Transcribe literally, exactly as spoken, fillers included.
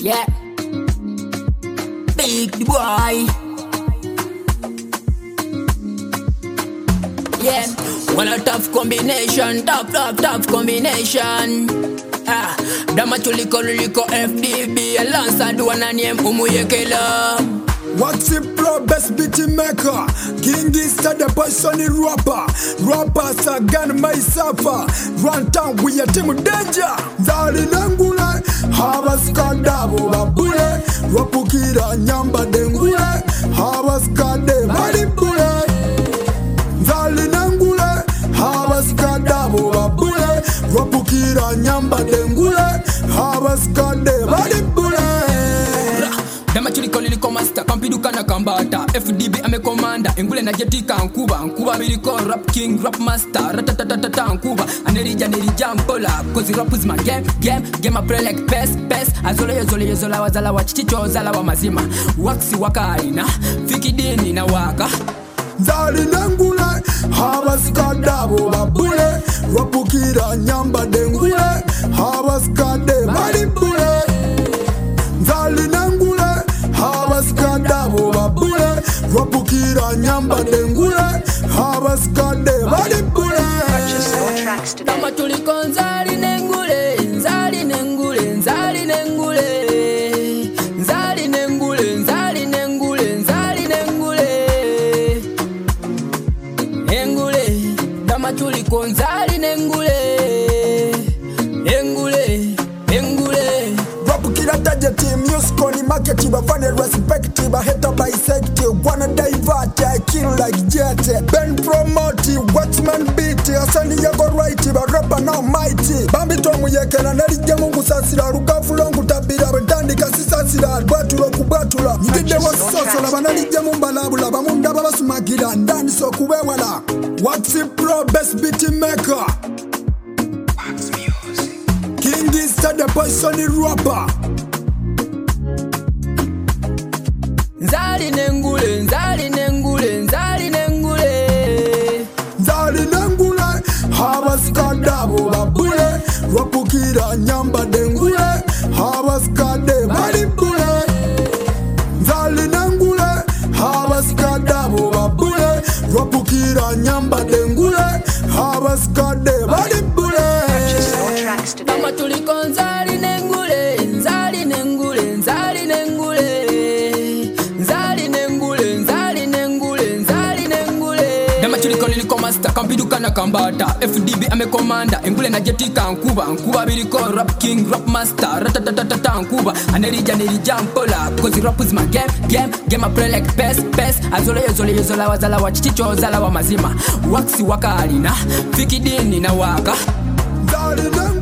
Yeah. Big boy. Yeah. What a tough combination. Tough, tough, tough combination. Ah. Dama chuliko liliko F D B. Alongside one and name Umuyekela. What's it pro best beat maker? King is the person rapper. Rappers are gun my suffer. Run town with your team danger. Zali nangule, habas kadabu babule. Rapukira nyamba dengule, habas kade maribule. Zali nangule, habas kadabu babule. Rapukira nyamba dengule, habas kade maribule. Dama chuliko liliko master, kampiduka na kambata. F D B ame komanda, engule na jetika nkuba. Nkuba miliko rap king, rap master. Ratatatatata nkuba, anerija nerija mpola. Cause rap is my game, game, game I pray like pest, pest. Azole yozole yozola wazala wachichicho zala wa mazima. Waksi waka aina, fiki dini na waka. Zali nangule, habas kadabu babule. Rapukira nyamba dengule, habas kade maribule. Zali nangule, habas kadabu babule. Rapukira nyamba dengule, habas kade maribule. Dama chuliko nzali nengule, nzali nengule, nzali nengule. Nzali nengule, nzali nengule, nzali nengule. Nengule, dama chuliko nzali nengule. Nengule, nengule. Rapukira taje team, music on market, but find it respective. I hate a bisective, wanna divert, I kill like jet. Ben promote, watchman beat, asani yako right, but rapper now mighty. Bambi tomu yeke na narija mungu sasira, rukafu longu tabira, betandi kasi sasira, batula kubatula. Nyigide wa soso, laba narija mumba labula, bamunda baba sumakira, ndani so kuwewala. What's it pro best beat maker? King is the person rapper. Nzali nengule, nzali nengule, nzali nengule. Zali nangule, habas kadabu babule. Rapukira nyamba dengule, habas kade maribule. Zali nangule, habas kadabu babule. Rapukira nyamba dengule, habas kade maribule. Dama chuliko nzali nengule, nzali nengule, nzali nengule. Nzali nengule, nzali nengule, nzali nengule. Dama chuliko liliko master, kampiduka na kambata. F D B ame komanda, engule na jetika nkuba. Nkuba biliko rap king, rap master. Ratatatatata nkuba, anerija nerija mpola. Cause rap is my game, game, game I pray like pest, pest. Azole yozole yozola wazala wachichicho zala wa mazima. Waksi waka alina, fiki dini na waka. Zali nangule.